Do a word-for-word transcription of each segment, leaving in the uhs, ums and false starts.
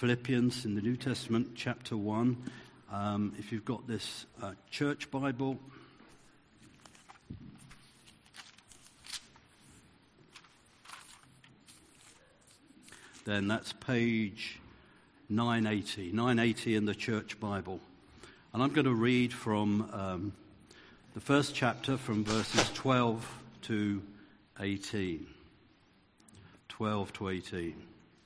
Philippians in the New Testament, chapter one. Um, if you've got this uh, church Bible, then that's page nine eighty, nine eighty in the church Bible. And I'm going to read from um, the first chapter from verses twelve to eighteen. twelve to eighteen.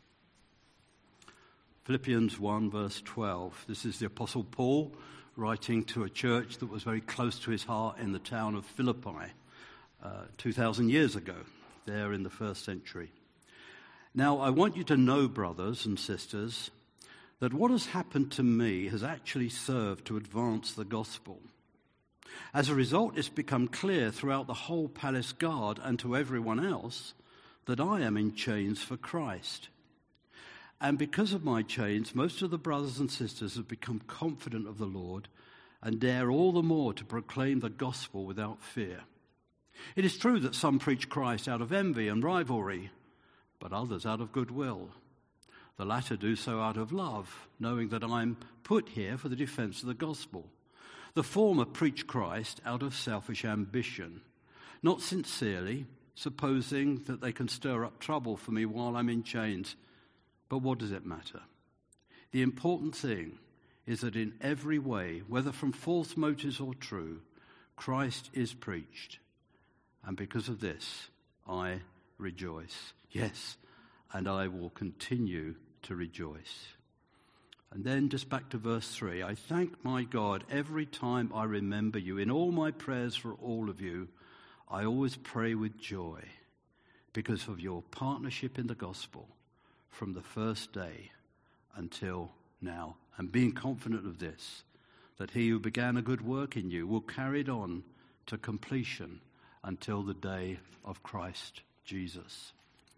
Philippians one, verse twelve. This is the Apostle Paul writing to a church that was very close to his heart in the town of Philippi uh, two thousand years ago, there in the first century. Now, I want you to know, brothers and sisters, that what has happened to me has actually served to advance the gospel. As a result, it's become clear throughout the whole palace guard and to everyone else that I am in chains for Christ. And because of my chains, most of the brothers and sisters have become confident of the Lord and dare all the more to proclaim the gospel without fear. It is true that some preach Christ out of envy and rivalry, but others out of goodwill. The latter do so out of love, knowing that I am put here for the defense of the gospel. The former preach Christ out of selfish ambition, not sincerely, supposing that they can stir up trouble for me while I'm in chains. But what does it matter? The important thing is that in every way, whether from false motives or true, Christ is preached. And because of this, I rejoice. Yes, and I will continue to rejoice. And then just back to verse three. I thank my God every time I remember you. In all my prayers for all of you, I always pray with joy because of your partnership in the gospel from the first day until now. And being confident of this, that he who began a good work in you will carry it on to completion until the day of Christ Jesus.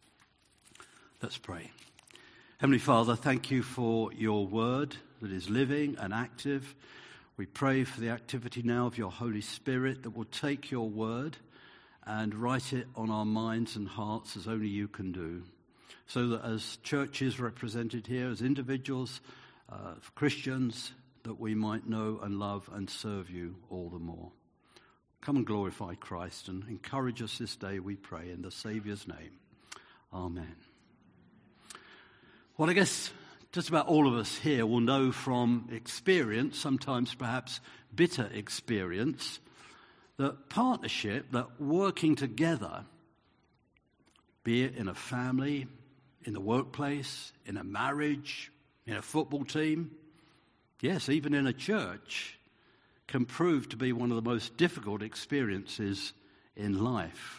Let's pray. Heavenly Father, thank you for your word that is living and active. We pray for the activity now of your Holy Spirit that will take your word and write it on our minds and hearts as only you can do, so that as churches represented here, as individuals, uh, Christians, that we might know and love and serve you all the more. Come and glorify Christ and encourage us this day, we pray, in the Saviour's name. Amen. Well, I guess just about all of us here will know from experience, sometimes perhaps bitter experience, that partnership, that working together, be it in a family, in the workplace, in a marriage, in a football team, yes, even in a church, can prove to be one of the most difficult experiences in life.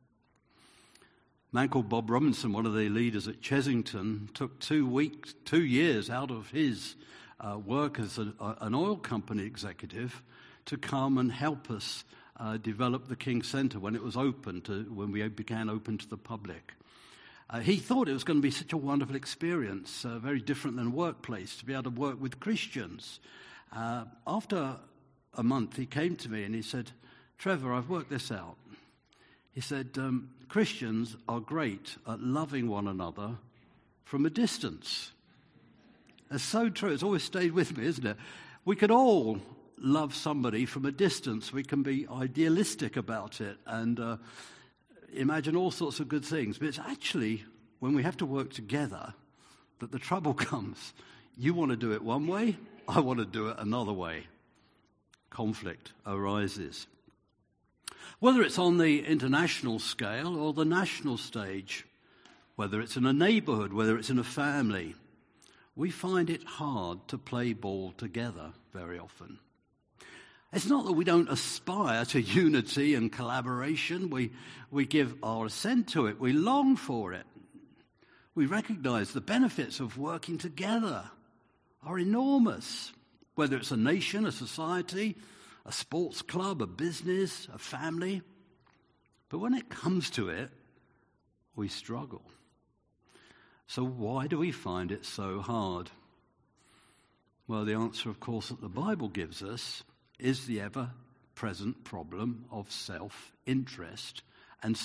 A man called Bob Robinson, one of the leaders at Chesington, took two weeks, two years out of his uh, work as a, an oil company executive to come and help us uh, develop the King Centre when it was open to, when we began open to the public. Uh, he thought it was going to be such a wonderful experience, uh, very different than workplace, to be able to work with Christians. Uh, after a month, he came to me and he said, "Trevor, I've worked this out." He said, um, Christians are great at loving one another from a distance. That's so true. It's always stayed with me, isn't it? We could all love somebody from a distance. We can be idealistic about it and uh, imagine all sorts of good things. But it's actually when we have to work together that the trouble comes. You want to do it one way, I want to do it another way. Conflict arises. Whether it's on the international scale or the national stage, whether it's in a neighborhood, whether it's in a family, we find it hard to play ball together very often. It's not that we don't aspire to unity and collaboration. We, we give our assent to it. We long for it. We recognize the benefits of working together are enormous, whether it's a nation, a society, a sports club, a business, a family. But when it comes to it, we struggle. So why do we find it so hard? Well, the answer, of course, that the Bible gives us is the ever-present problem of self-interest and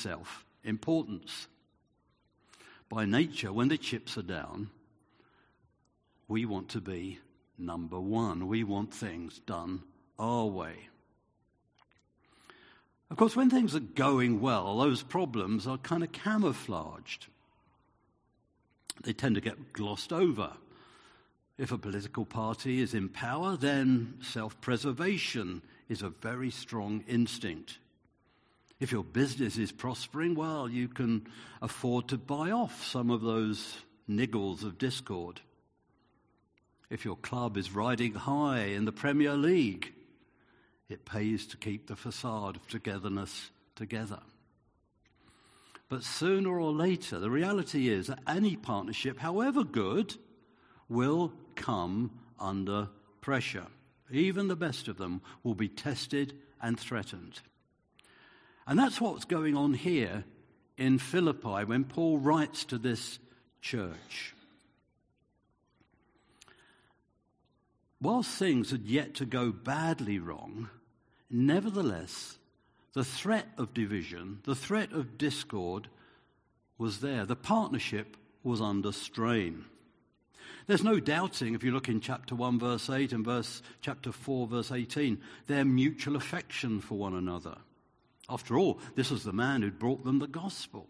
self-importance. By nature, when the chips are down, we want to be number one. We want things done our way. Of course, when things are going well, those problems are kind of camouflaged. They tend to get glossed over. If a political party is in power, then self-preservation is a very strong instinct. If your business is prospering, well, you can afford to buy off some of those niggles of discord. If your club is riding high in the Premier League, it pays to keep the facade of togetherness together. But sooner or later, the reality is that any partnership, however good, will come under pressure. Even the best of them will be tested and threatened. And that's what's going on here in Philippi when Paul writes to this church. Whilst things had yet to go badly wrong, nevertheless, the threat of division, the threat of discord was there. The partnership was under strain. There's no doubting, if you look in chapter one, verse eight, and verse chapter four, verse eighteen, their mutual affection for one another. After all, this was the man who'd brought them the gospel.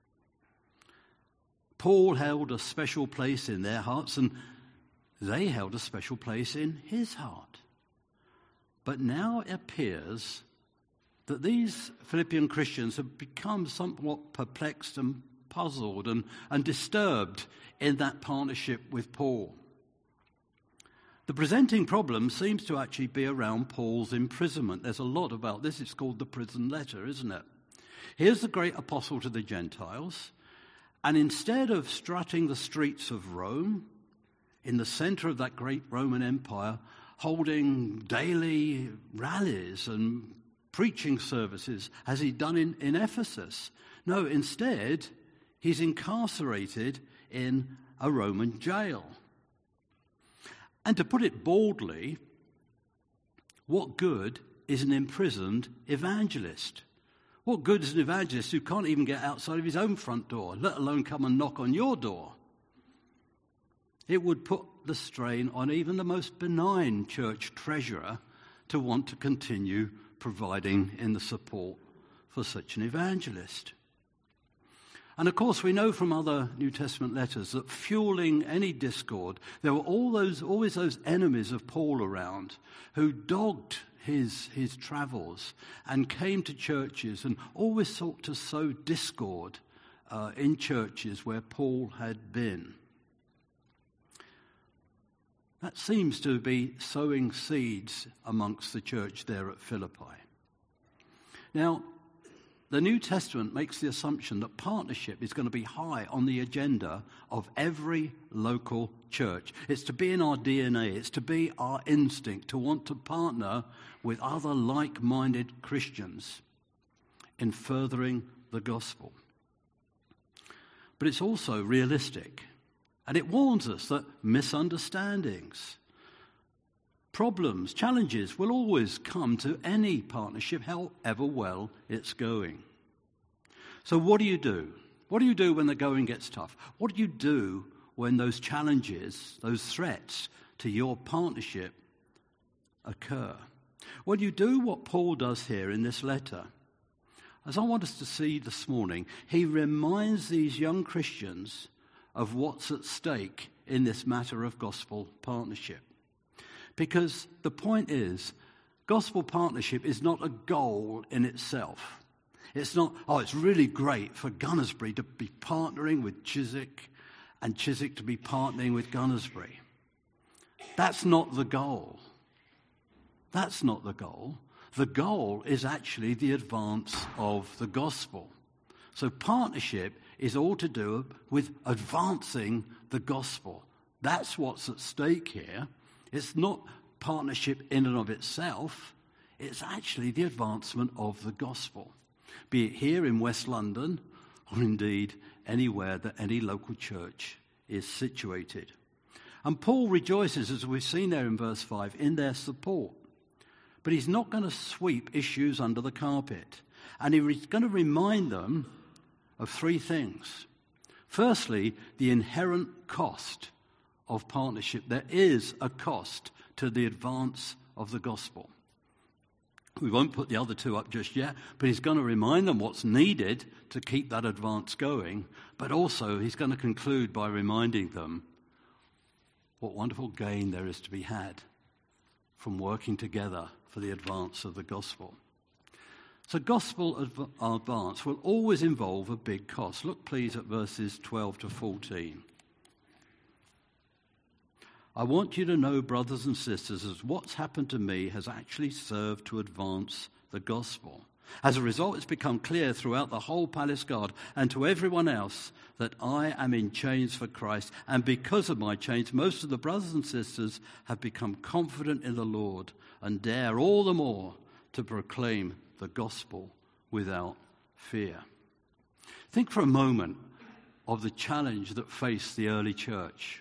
Paul held a special place in their hearts, and they held a special place in his heart. But now it appears that these Philippian Christians have become somewhat perplexed and puzzled and, and disturbed in that partnership with Paul. The presenting problem seems to actually be around Paul's imprisonment. There's a lot about this. It's called the prison letter, isn't it? Here's the great apostle to the Gentiles, and instead of strutting the streets of Rome, in the center of that great Roman Empire, holding daily rallies and preaching services, as he'd done in, in Ephesus, no, instead, he's incarcerated in a Roman jail. And to put it baldly, what good is an imprisoned evangelist? What good is an evangelist who can't even get outside of his own front door, let alone come and knock on your door? It would put the strain on even the most benign church treasurer to want to continue providing in the support for such an evangelist. And of course, we know from other New Testament letters that fueling any discord, there were all those, always those enemies of Paul around who dogged his, his travels and came to churches and always sought to sow discord uh, in churches where Paul had been. That seems to be sowing seeds amongst the church there at Philippi. Now, the New Testament makes the assumption that partnership is going to be high on the agenda of every local church. It's to be in our D N A. It's to be our instinct to want to partner with other like-minded Christians in furthering the gospel. But it's also realistic. And it warns us that misunderstandings, problems, challenges will always come to any partnership, however well it's going. So what do you do? What do you do when the going gets tough? What do you do when those challenges, those threats to your partnership occur? Well, you do what Paul does here in this letter. As I want us to see this morning, he reminds these young Christians of what's at stake in this matter of gospel partnership. Because the point is, gospel partnership is not a goal in itself. It's not, oh, it's really great for Gunnersbury to be partnering with Chiswick and Chiswick to be partnering with Gunnersbury. That's not the goal. That's not the goal. The goal is actually the advance of the gospel. So partnership is all to do with advancing the gospel. That's what's at stake here. It's not partnership in and of itself. It's actually the advancement of the gospel, be it here in West London or indeed anywhere that any local church is situated. And Paul rejoices, as we've seen there in verse five, in their support. But he's not going to sweep issues under the carpet. And he's going to remind them of three things. Firstly, the inherent cost of partnership. There is a cost to the advance of the gospel. We won't put the other two up just yet, but he's going to remind them what's needed to keep that advance going, but also he's going to conclude by reminding them what wonderful gain there is to be had from working together for the advance of the gospel. So gospel adv- advance will always involve a big cost. Look please at verses twelve to fourteen. I want you to know, brothers and sisters, that what's happened to me has actually served to advance the gospel. As a result, it's become clear throughout the whole palace guard and to everyone else that I am in chains for Christ. And because of my chains, most of the brothers and sisters have become confident in the Lord and dare all the more to proclaim the gospel without fear. Think for a moment of the challenge that faced the early church.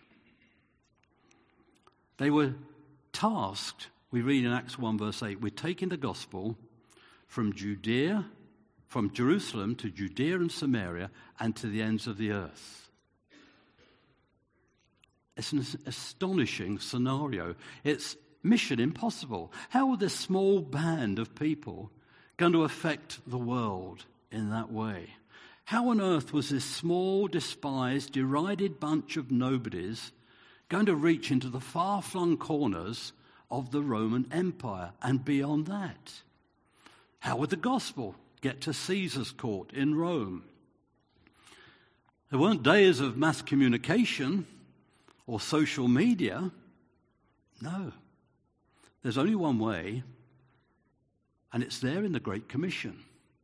They were tasked, we read in Acts one verse eight, with taking the gospel from Judea, from Jerusalem to Judea and Samaria and to the ends of the earth. It's an astonishing scenario. It's mission impossible. How would this small band of people going to affect the world in that way? How on earth was this small, despised, derided bunch of nobodies going to reach into the far-flung corners of the Roman Empire and beyond that? How would the gospel get to Caesar's court in Rome? There weren't days of mass communication or social media. No. There's only one way, and it's there in the Great Commission.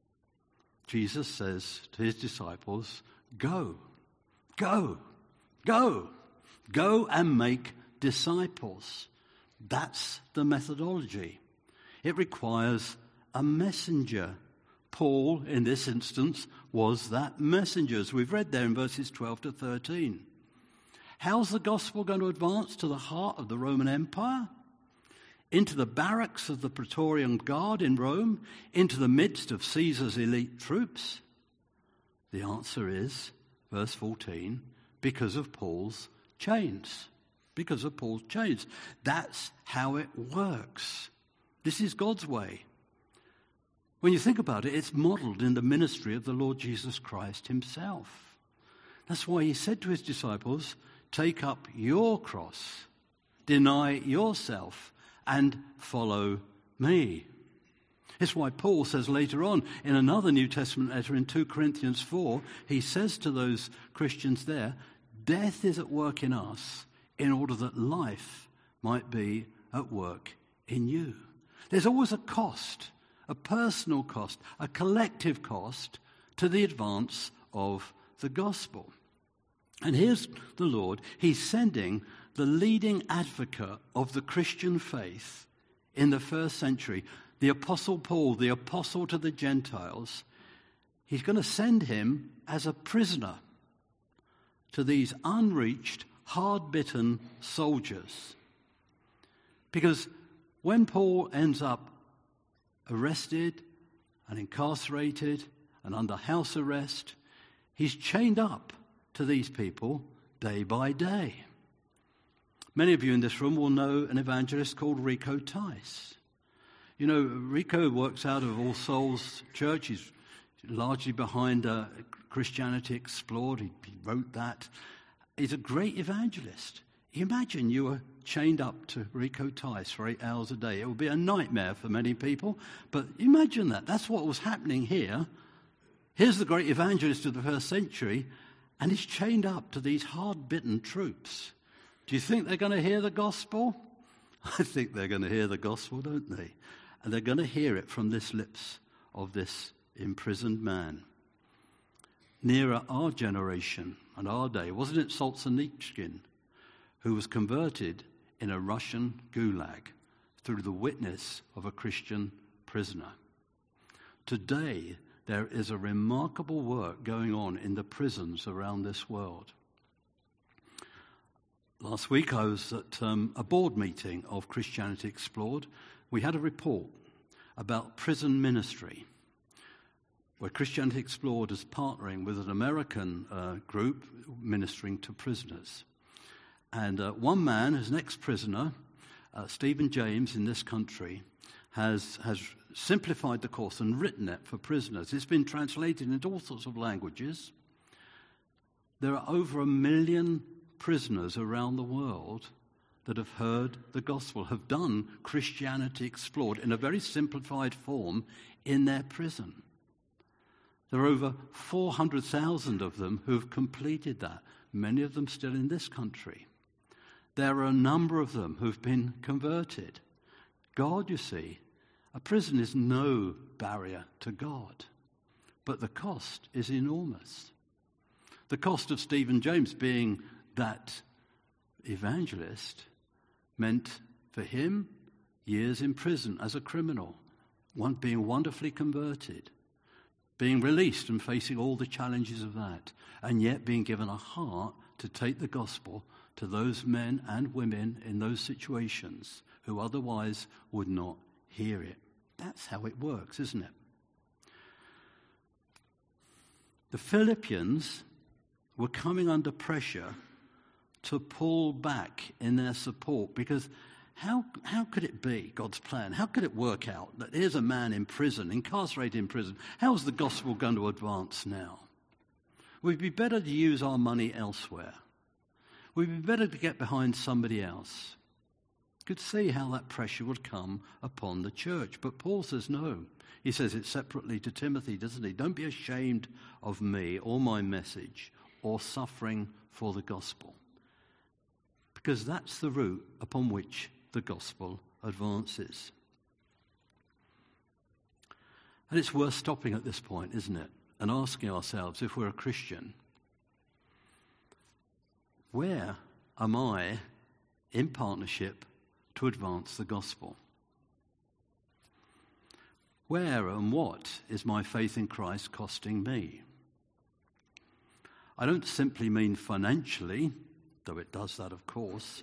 Jesus says to his disciples, go, go, go. Go and make disciples. That's the methodology. It requires a messenger. Paul, in this instance, was that messenger, as we've read there in verses twelve to thirteen. How's the gospel going to advance to the heart of the Roman Empire? Into the barracks of the Praetorian Guard in Rome? Into the midst of Caesar's elite troops? The answer is, verse fourteen, because of Paul's chains. Because of Paul's chains. That's how it works. This is God's way. When you think about it, it's modeled in the ministry of the Lord Jesus Christ himself. That's why he said to his disciples, take up your cross, deny yourself, and follow me. It's why Paul says later on in another New Testament letter in two Corinthians four, he says to those Christians there, death is at work in us in order that life might be at work in you. There's always a cost, a personal cost, a collective cost to the advance of the gospel. And here's the Lord. He's sending the leading advocate of the Christian faith in the first century, the Apostle Paul, the apostle to the Gentiles. He's going to send him as a prisoner to these unreached, hard-bitten soldiers. Because when Paul ends up arrested and incarcerated and under house arrest, he's chained up to these people day by day. Many of you in this room will know an evangelist called Rico Tice. You know, Rico works out of All Souls Church. He's largely behind uh, Christianity Explored. He, he wrote that. He's a great evangelist. Imagine you were chained up to Rico Tice for eight hours a day. It would be a nightmare for many people, but imagine that. That's what was happening here. Here's the great evangelist of the first century, and he's chained up to these hard-bitten troops. Do you think they're going to hear the gospel? I think they're going to hear the gospel, don't they? And they're going to hear it from the lips of this imprisoned man. Nearer our generation and our day, wasn't it Solzhenitsyn who was converted in a Russian gulag through the witness of a Christian prisoner? Today, there is a remarkable work going on in the prisons around this world. Last week I was at um, a board meeting of Christianity Explored. We had a report about prison ministry, where Christianity Explored is partnering with an American uh, group ministering to prisoners. And uh, one man, who's an ex-prisoner, uh, Stephen James in this country, has, has simplified the course and written it for prisoners. It's been translated into all sorts of languages. There are over a million prisoners around the world that have heard the gospel, have done Christianity Explored in a very simplified form in their prison. There are over four hundred thousand of them who have completed that, many of them still in this country. There are a number of them who've been converted. God, you see, a prison is no barrier to God, but the cost is enormous. The cost of Stephen James being that evangelist meant for him years in prison as a criminal, one being wonderfully converted, being released and facing all the challenges of that, and yet being given a heart to take the gospel to those men and women in those situations who otherwise would not hear it. That's how it works, isn't it? The Philippians were coming under pressure to pull back in their support, because how how could it be, God's plan? How could it work out that here's a man in prison, incarcerated in prison? How's the gospel going to advance now? We'd be better to use our money elsewhere. We'd be better to get behind somebody else. Could see how that pressure would come upon the church. But Paul says no. He says it separately to Timothy, doesn't he? Don't be ashamed of me or my message or suffering for the gospel. Because that's the route upon which the gospel advances. And it's worth stopping at this point, isn't it? And asking ourselves, if we're a Christian, where am I in partnership to advance the gospel? Where and what is my faith in Christ costing me? I don't simply mean financially, though it does that, of course.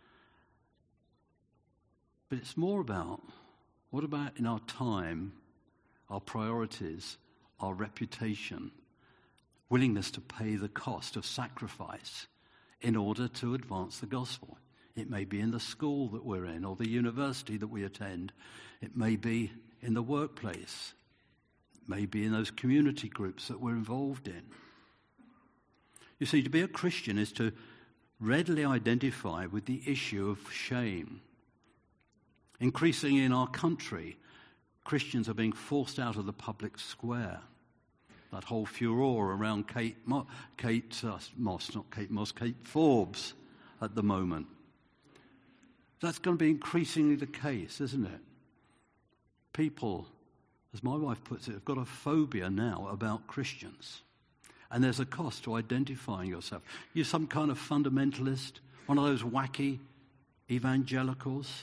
But it's more about, what about in our time, our priorities, our reputation, willingness to pay the cost of sacrifice in order to advance the gospel? It may be in the school that we're in or the university that we attend. It may be in the workplace. It may be in those community groups that we're involved in. You see, to be a Christian is to readily identify with the issue of shame. Increasingly in our country, Christians are being forced out of the public square. That whole furore around Kate, Mo- Kate uh, Moss, not Kate Moss, Kate Forbes at the moment. That's going to be increasingly the case, isn't it? People, as my wife puts it, have got a phobia now about Christians. And there's a cost to identifying yourself. You're some kind of fundamentalist, one of those wacky evangelicals.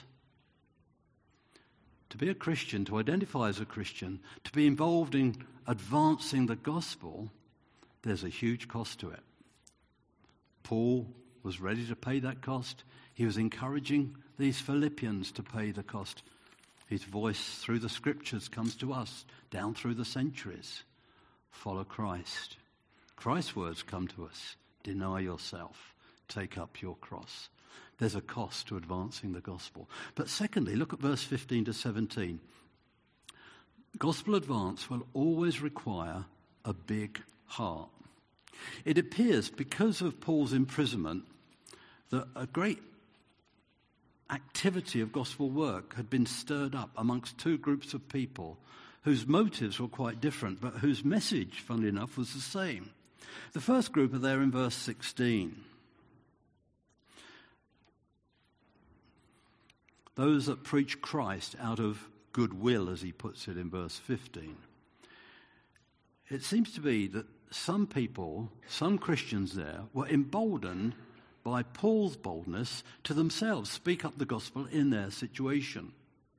To be a Christian, to identify as a Christian, to be involved in advancing the gospel, there's a huge cost to it. Paul was ready to pay that cost. He was encouraging these Philippians to pay the cost. His voice through the scriptures comes to us down through the centuries. Follow Christ. Christ's words come to us. Deny yourself. Take up your cross. There's a cost to advancing the gospel. But secondly, look at verse fifteen to seventeen. Gospel advance will always require a big heart. It appears, because of Paul's imprisonment, that a great activity of gospel work had been stirred up amongst two groups of people whose motives were quite different, but whose message, funnily enough, was the same. The first group are there in verse sixteen. Those that preach Christ out of goodwill, as he puts it in verse fifteen. It seems to be that some people, some Christians there, were emboldened by Paul's boldness to themselves speak up the gospel in their situation.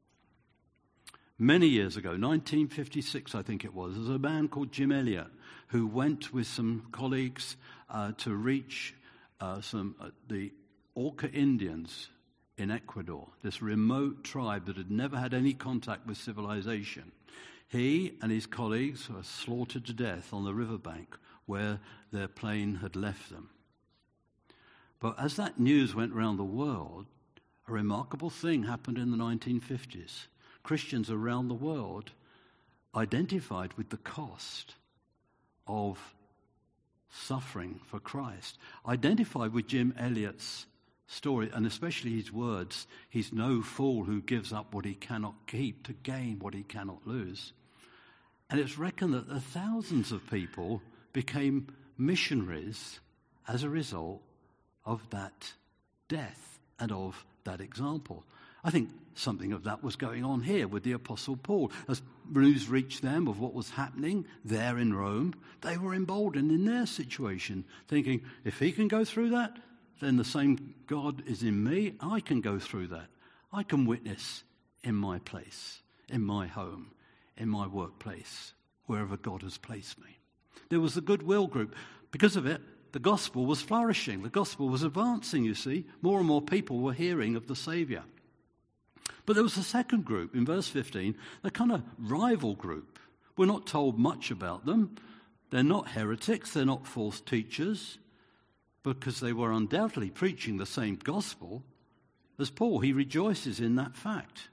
Many years ago, nineteen fifty-six I think it was, there was a man called Jim Elliot who went with some colleagues uh, to reach uh, some uh, the Auca Indians in Ecuador, this remote tribe that had never had any contact with civilization. He and his colleagues were slaughtered to death on the riverbank where their plane had left them. But as that news went around the world, a remarkable thing happened in the nineteen fifties. Christians around the world identified with the cost of suffering for Christ, identified with Jim Elliot's story, and especially his words, he's no fool who gives up what he cannot keep to gain what he cannot lose. And it's reckoned that the thousands of people became missionaries as a result of that death and of that example. I think something of that was going on here with the Apostle Paul. As news reached them of what was happening there in Rome, they were emboldened in their situation, thinking, if he can go through that, then the same God is in me. I can go through that. I can witness in my place, in my home, in my workplace, wherever God has placed me. There was the Goodwill group. Because of it, the gospel was flourishing. The gospel was advancing, you see. More and more people were hearing of the Saviour. But there was a second group, in verse fifteen, the kind of rival group. We're not told much about them. They're not heretics. They're not false teachers, because they were undoubtedly preaching the same gospel as Paul. He rejoices in that fact.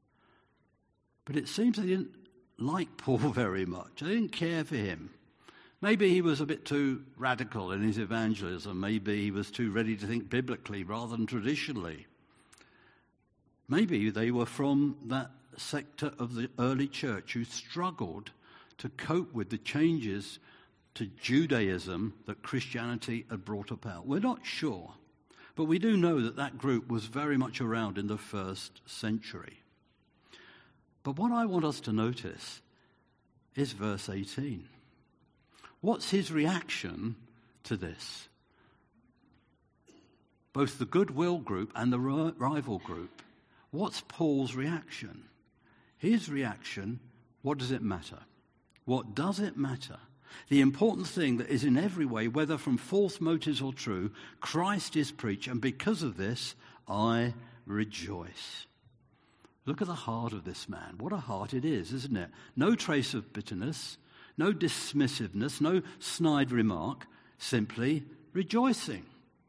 But it seems they didn't like Paul very much. They didn't care for him. Maybe he was a bit too radical in his evangelism. Maybe he was too ready to think biblically rather than traditionally. Maybe they were from that sector of the early church who struggled to cope with the changes to Judaism that Christianity had brought about. We're not sure, but we do know that that group was very much around in the first century. But what I want us to notice is verse eighteen. What's his reaction to this? Both the Goodwill group and the rival group. What's Paul's reaction? His reaction, what does it matter? What does it matter? The important thing that is in every way, whether from false motives or true, Christ is preached, and because of this, I rejoice. Look at the heart of this man. What a heart it is, isn't it? No trace of bitterness, no dismissiveness, no snide remark, simply rejoicing.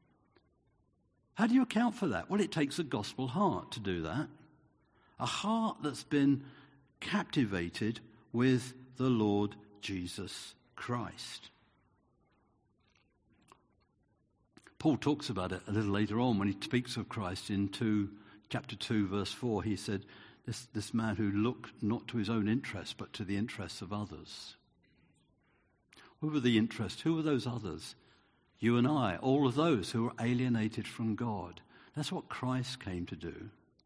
How do you account for that? Well, it takes a gospel heart to do that. A heart that's been captivated with the Lord Jesus Christ. Paul talks about it a little later on when he speaks of Christ in two, chapter two, verse four. He said, this, this man who looked not to his own interests, but to the interests of others. Who were the interests? Who were those others? You and I, all of those who were alienated from God. That's what Christ came to do.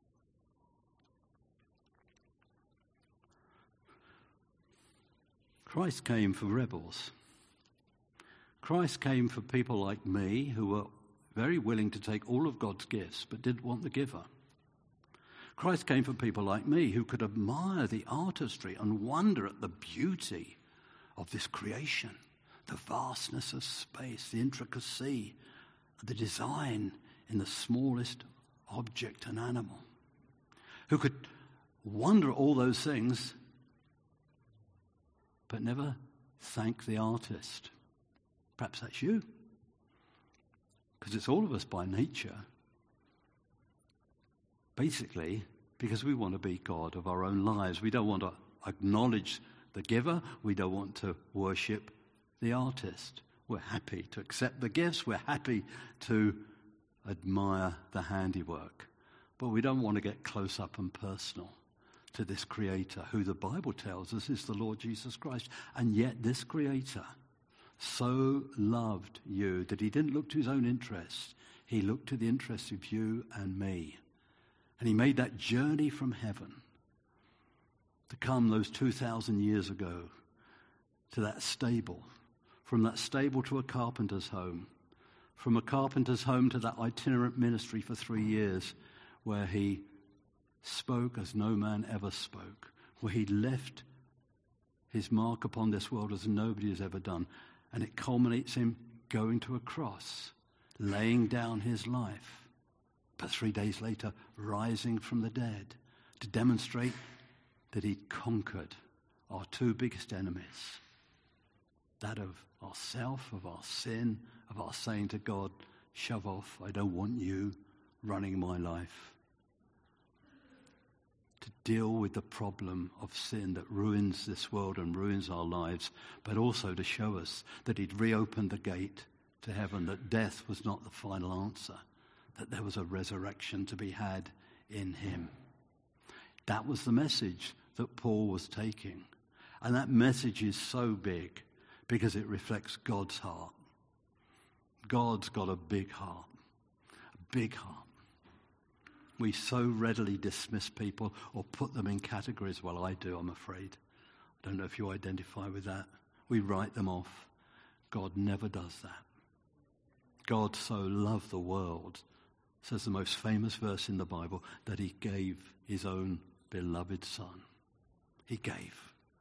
Christ came for rebels. Christ came for people like me who were very willing to take all of God's gifts but didn't want the giver. Christ came for people like me who could admire the artistry and wonder at the beauty of this creation, the vastness of space, the intricacy, the design in the smallest object and animal, who could wonder at all those things but never thank the artist. Perhaps that's you, because it's all of us by nature, basically because we want to be God of our own lives. We don't want to acknowledge the giver. We don't want to worship the artist. We're happy to accept the gifts. We're happy to admire the handiwork. But we don't want to get close up and personal to this Creator, who the Bible tells us is the Lord Jesus Christ. And yet this Creator so loved you that he didn't look to his own interests. He looked to the interests of you and me. And he made that journey from heaven to come those two thousand years ago to that stable, from that stable to a carpenter's home, from a carpenter's home to that itinerant ministry for three years where he spoke as no man ever spoke, where he left his mark upon this world as nobody has ever done. And it culminates in going to a cross, laying down his life, but three days later rising from the dead to demonstrate that he'd conquered our two biggest enemies, that of ourself, of our sin, of our saying to God, shove off. I don't want you running my life. To deal with the problem of sin that ruins this world and ruins our lives, but also to show us that he'd reopened the gate to heaven, that death was not the final answer, that there was a resurrection to be had in him. That was the message that Paul was taking. And that message is so big because it reflects God's heart. God's got a big heart, a big heart. We so readily dismiss people or put them in categories. Well, I do, I'm afraid. I don't know if you identify with that. We write them off. God never does that. God so loved the world, says the most famous verse in the Bible, that he gave his own beloved Son. He gave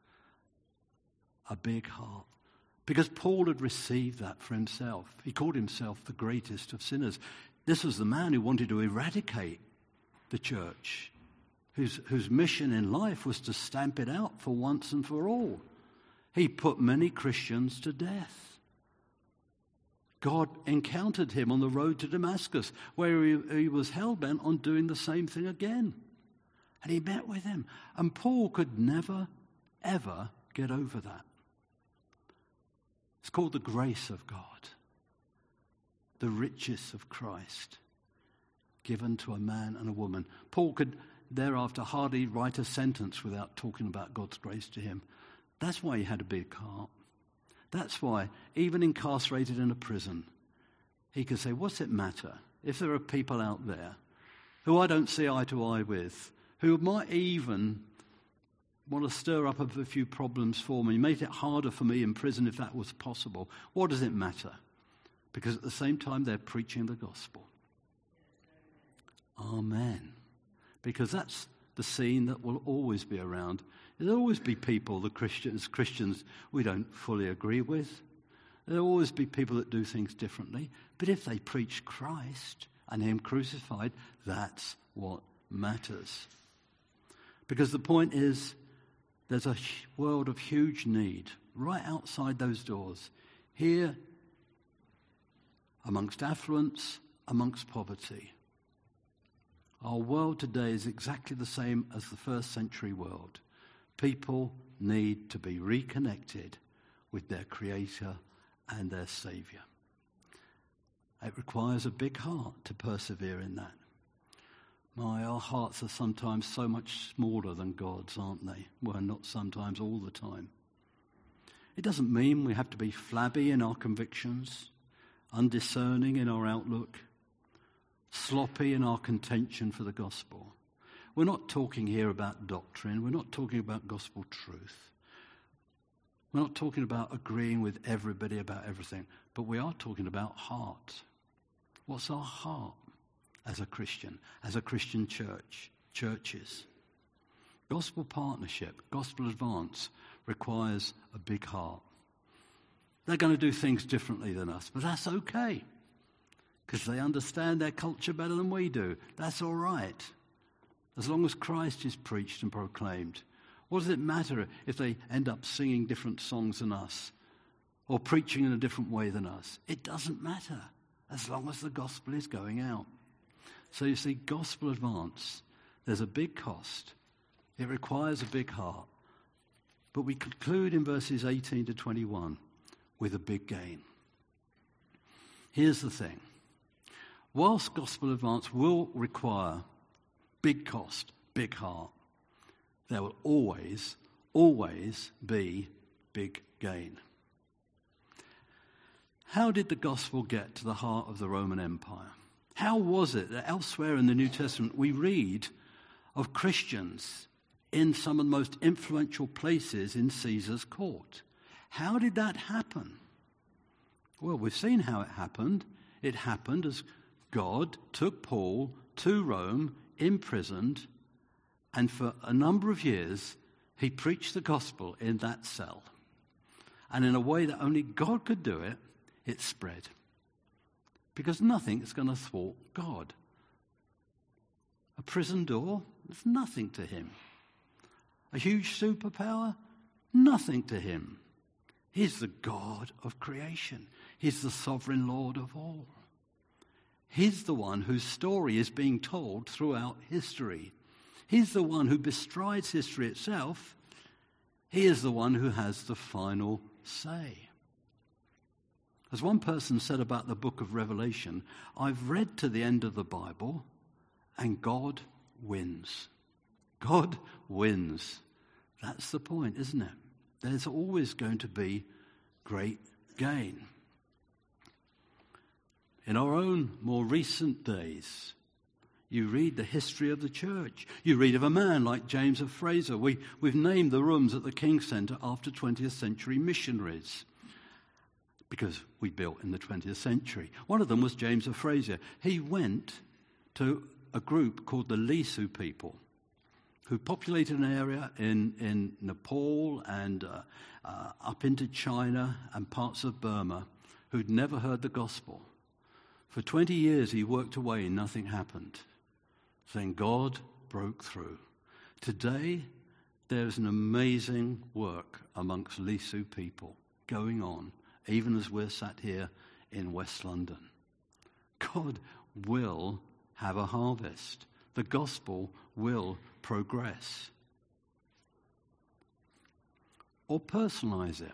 a big heart. Because Paul had received that for himself. He called himself the greatest of sinners. This was the man who wanted to eradicate the church, whose, whose mission in life was to stamp it out for once and for all. He put many Christians to death. God encountered him on the road to Damascus, where he, he was hell-bent on doing the same thing again. And he met with him. And Paul could never, ever get over that. It's called the grace of God, the riches of Christ, given to a man and a woman. Paul could thereafter hardly write a sentence without talking about God's grace to him. That's why he had a big heart. That's why, even incarcerated in a prison, he could say, what's it matter if there are people out there who I don't see eye to eye with, who might even want to stir up a few problems for me, make it harder for me in prison if that was possible. What does it matter? Because at the same time, they're preaching the gospel. Amen. Because that's the scene that will always be around. There'll always be people, the Christians, Christians we don't fully agree with. There'll always be people that do things differently. But if they preach Christ and him crucified, that's what matters. Because the point is, there's a world of huge need right outside those doors. Here, amongst affluence, amongst poverty. Our world today is exactly the same as the first century world. People need to be reconnected with their Creator and their Saviour. It requires a big heart to persevere in that. My, our hearts are sometimes so much smaller than God's, aren't they? Well, not sometimes, all the time. It doesn't mean we have to be flabby in our convictions, undiscerning in our outlook, sloppy in our contention for the gospel. We're not talking here about doctrine. We're not talking about gospel truth. We're not talking about agreeing with everybody about everything, but we are talking about heart. What's our heart as a Christian, as a Christian church, churches? Gospel partnership, gospel advance requires a big heart. They're going to do things differently than us, but that's okay, because they understand their culture better than we do. That's all right, as long as Christ is preached and proclaimed. What does it matter if they end up singing different songs than us or preaching in a different way than us? It doesn't matter, as long as the gospel is going out. So you see, gospel advance, there's a big cost. It requires a big heart. But we conclude in verses eighteen to twenty-one with a big gain. Here's the thing. Whilst gospel advance will require big cost, big heart, there will always, always be big gain. How did the gospel get to the heart of the Roman Empire? How was it that elsewhere in the New Testament we read of Christians in some of the most influential places in Caesar's court? How did that happen? Well, we've seen how it happened. It happened as God took Paul to Rome, imprisoned, and for a number of years he preached the gospel in that cell. And in a way that only God could do it, it spread. Because nothing is going to thwart God. A prison door is nothing to him. A huge superpower, nothing to him. He's the God of creation. He's the sovereign Lord of all. He's the one whose story is being told throughout history. He's the one who bestrides history itself. He is the one who has the final say. As one person said about the book of Revelation, I've read to the end of the Bible and God wins. God wins. That's the point, isn't it? There's always going to be great gain. In our own more recent days, you read the history of the church. You read of a man like James of Fraser. We, we've named the rooms at the King's Centre after twentieth century missionaries because we built in the twentieth century. One of them was James of Fraser. He went to a group called the Lisu people who populated an area in, in Nepal and uh, uh, up into China and parts of Burma who'd never heard the gospel. For twenty years he worked away and nothing happened. Then God broke through. Today there's an amazing work amongst Lisu people going on, even as we're sat here in West London. God will have a harvest. The gospel will progress. Or personalize it.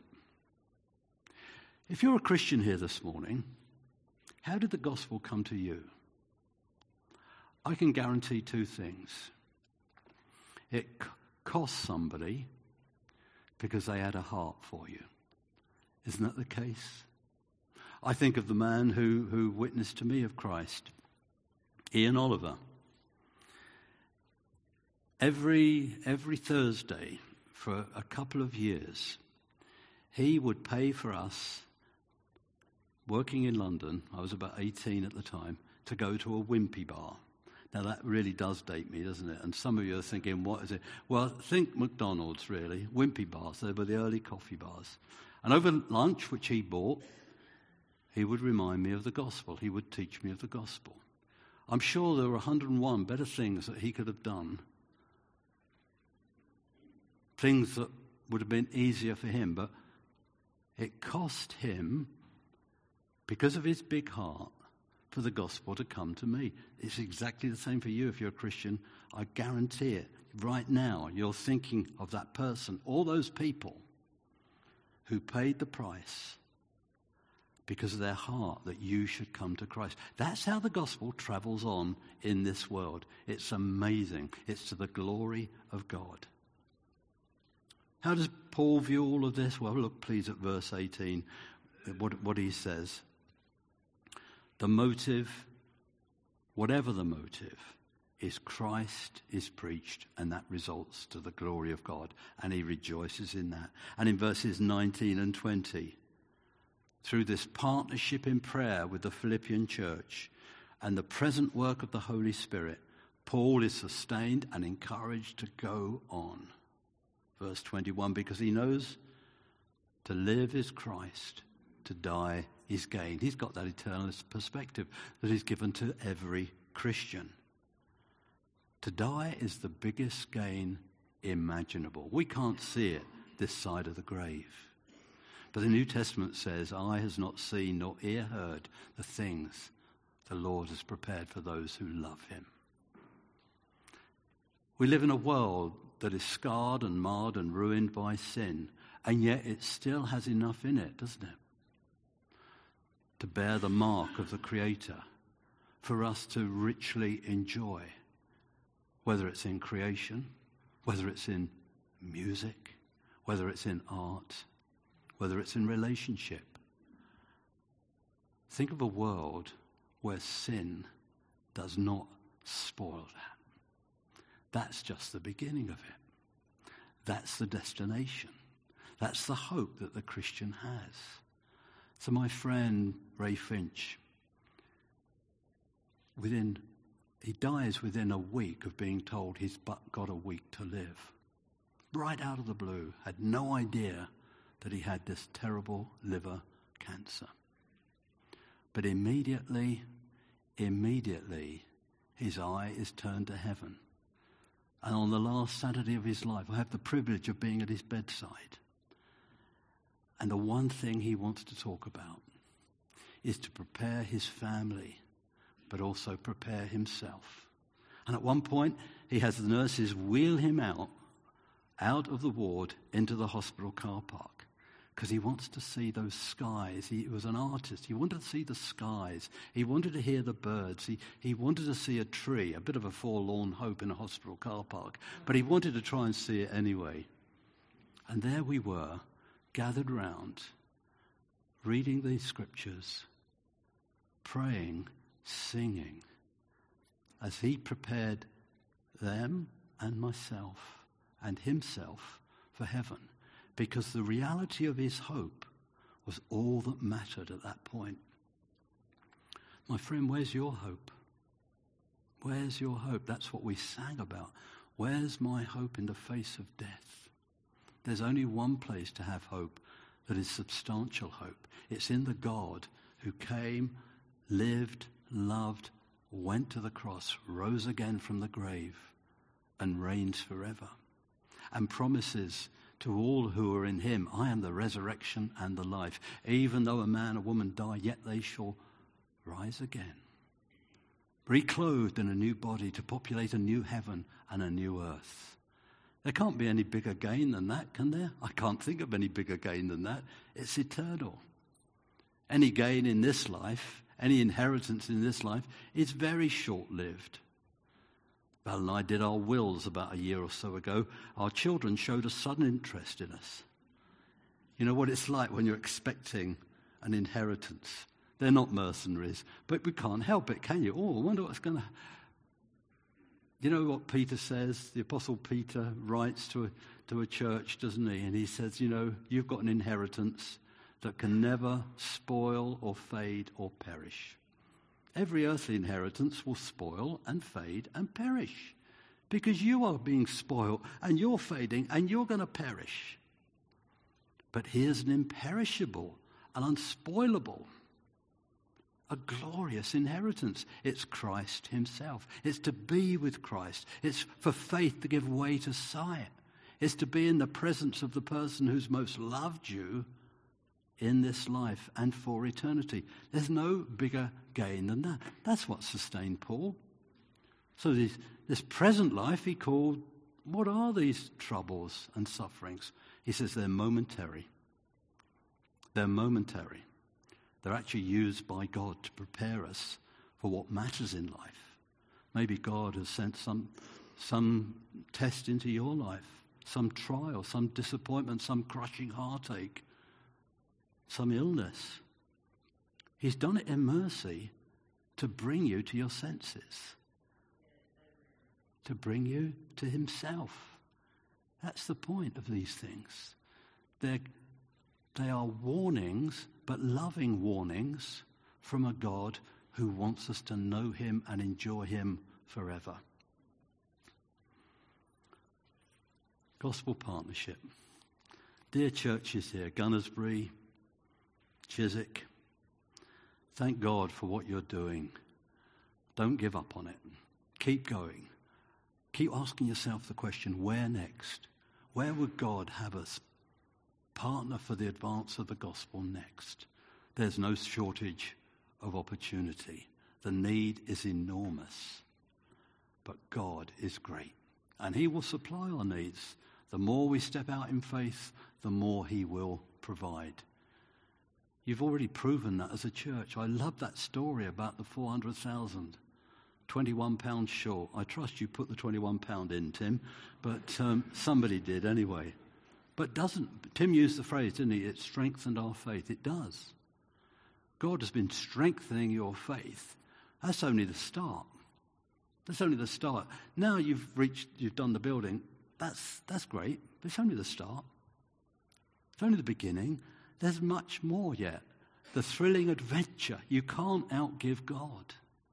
If you're a Christian here this morning, how did the gospel come to you? I can guarantee two things. It c- cost somebody because they had a heart for you. Isn't that the case? I think of the man who, who witnessed to me of Christ, Ian Oliver. Every, every Thursday for a couple of years, he would pay for us, working in London, I was about eighteen at the time, to go to a Wimpy bar. Now that really does date me, doesn't it? And some of you are thinking, what is it? Well, think McDonald's, really. Wimpy bars, they were the early coffee bars. And over lunch, which he bought, he would remind me of the gospel. He would teach me of the gospel. I'm sure there were one hundred and one better things that he could have done. Things that would have been easier for him. But it cost him, because of his big heart, for the gospel to come to me. It's exactly the same for you if you're a Christian. I guarantee it. Right now, you're thinking of that person, all those people who paid the price because of their heart that you should come to Christ. That's how the gospel travels on in this world. It's amazing. It's to the glory of God. How does Paul view all of this? Well, look please at verse eighteen, what, what he says. The motive, whatever the motive, is Christ is preached, and that results to the glory of God, and he rejoices in that. And in verses nineteen and twenty, through this partnership in prayer with the Philippian church and the present work of the Holy Spirit, Paul is sustained and encouraged to go on. Verse twenty-one, because he knows to live is Christ, to die is gain. He's got that eternalist perspective that is given to every Christian. To die is the biggest gain imaginable. We can't see it this side of the grave. But the New Testament says, eye has not seen nor ear heard the things the Lord has prepared for those who love him. We live in a world that is scarred and marred and ruined by sin, and yet it still has enough in it, doesn't it? To bear the mark of the Creator, for us to richly enjoy, whether it's in creation, whether it's in music, whether it's in art, whether it's in relationship. Think of a world where sin does not spoil that. That's just the beginning of it. That's the destination. That's the hope that the Christian has. So my friend Ray Finch, within, he dies within a week of being told he's but got a week to live. Right out of the blue, had no idea that he had this terrible liver cancer. But immediately, immediately, his eye is turned to heaven. And on the last Saturday of his life, I have the privilege of being at his bedside. And the one thing he wants to talk about is to prepare his family but also prepare himself. And at one point, he has the nurses wheel him out, out of the ward into the hospital car park, because he wants to see those skies. He was an artist. He wanted to see the skies. He wanted to hear the birds. He, he wanted to see a tree, a bit of a forlorn hope in a hospital car park, but he wanted to try and see it anyway. And there we were, gathered round, reading these scriptures, praying, singing, as he prepared them and myself and himself for heaven, because the reality of his hope was all that mattered at that point. My friend, where's your hope? Where's your hope? That's what we sang about. Where's my hope in the face of death? There's only one place to have hope that is substantial hope. It's in the God who came, lived, loved, went to the cross, rose again from the grave, and reigns forever, and promises to all who are in him, I am the resurrection and the life. Even though a man or woman die, yet they shall rise again, reclothed in a new body to populate a new heaven and a new earth. There can't be any bigger gain than that, can there? I can't think of any bigger gain than that. It's eternal. Any gain in this life, any inheritance in this life, is very short-lived. Val and I did our wills about a year or so ago. Our children showed a sudden interest in us. You know what it's like when you're expecting an inheritance. They're not mercenaries, but we can't help it, can you? Oh, I wonder what's going to... You know what Peter says? The Apostle Peter writes to a, to a church, doesn't he? And he says, you know, you've got an inheritance that can never spoil or fade or perish. Every earthly inheritance will spoil and fade and perish, because you are being spoiled and you're fading and you're going to perish. But here's an imperishable, an unspoilable, a glorious inheritance. It's Christ himself. It's to be with Christ. It's for faith to give way to sight. It's to be in the presence of the person who's most loved you in this life and for eternity. There's no bigger gain than that. That's what sustained Paul. So this, this present life he called, what are these troubles and sufferings? He says they're momentary. They're momentary. They're actually used by God to prepare us for what matters in life. Maybe God has sent some, some test into your life, some trial, some disappointment, some crushing heartache, some illness. He's done it in mercy to bring you to your senses, to bring you to himself. That's the point of these things. They're, they are warnings, but loving warnings from a God who wants us to know him and enjoy him forever. Gospel partnership. Dear churches here, Gunnersbury, Chiswick, thank God for what you're doing. Don't give up on it. Keep going. Keep asking yourself the question, where next? Where would God have us partner for the advance of the gospel next? There's no shortage of opportunity. The need is enormous. But God is great, and he will supply our needs. The more we step out in faith, the more he will provide. You've already proven that as a church. I love that story about the four hundred thousand, twenty-one pounds short. I trust you put the twenty-one pound in, Tim, but um, somebody did anyway. But doesn't, Tim used the phrase, didn't he? It strengthened our faith. It does. God has been strengthening your faith. That's only the start. That's only the start. Now you've reached, you've done the building. That's, that's great, but it's only the start. It's only the beginning. There's much more yet. The thrilling adventure. You can't outgive God.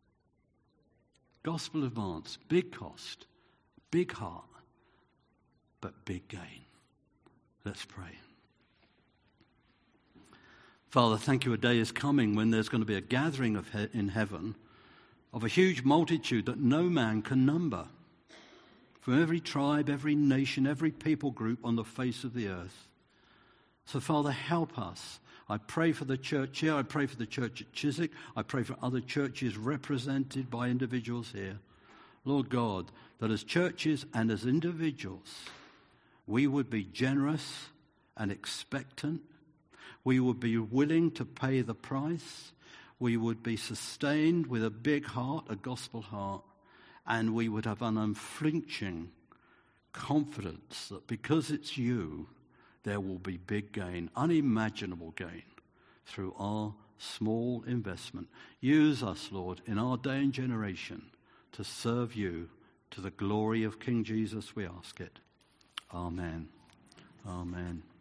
Gospel advance, big cost, big heart, but big gain. Let's pray. Father, thank you a day is coming when there's going to be a gathering of he- in heaven of a huge multitude that no man can number. From every tribe, every nation, every people group on the face of the earth. So, Father, help us. I pray for the church here. I pray for the church at Chiswick. I pray for other churches represented by individuals here. Lord God, that as churches and as individuals, we would be generous and expectant. We would be willing to pay the price. We would be sustained with a big heart, a gospel heart, and we would have an unflinching confidence that because it's you, there will be big gain, unimaginable gain, through our small investment. Use us, Lord, in our day and generation to serve you to the glory of King Jesus, we ask it. Amen. Amen.